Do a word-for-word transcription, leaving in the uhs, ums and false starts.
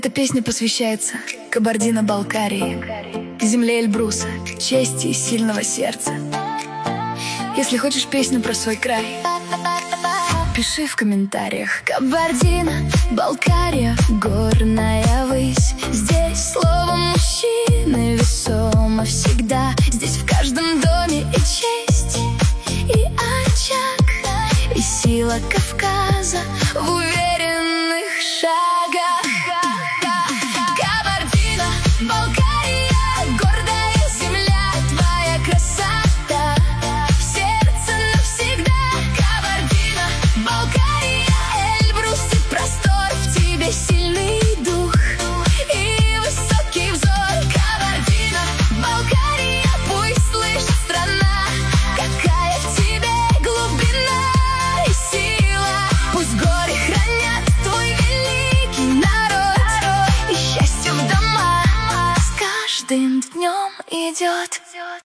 Эта песня посвящается Кабардино-Балкарии, земле Эльбруса, чести и сильного сердца. Если хочешь песню про свой край, пиши в комментариях. Кабардино-Балкария, горная высь. Здесь слово мужчины весомо всегда. Здесь в каждом доме и честь, и очаг, и сила Кавказа в уверенных шагах. Кабардино-Балкария, гордая земля, твоя красота в сердце навсегда. Кабардино-Балкария, Эльбрус и простор, в тебе сильный дух и высокий взор. Кабардино-Балкария, пусть слышит страна, какая в тебе глубина и сила. Пусть горы хранят твой великий народ, и счастье в домах с каждым днем идет.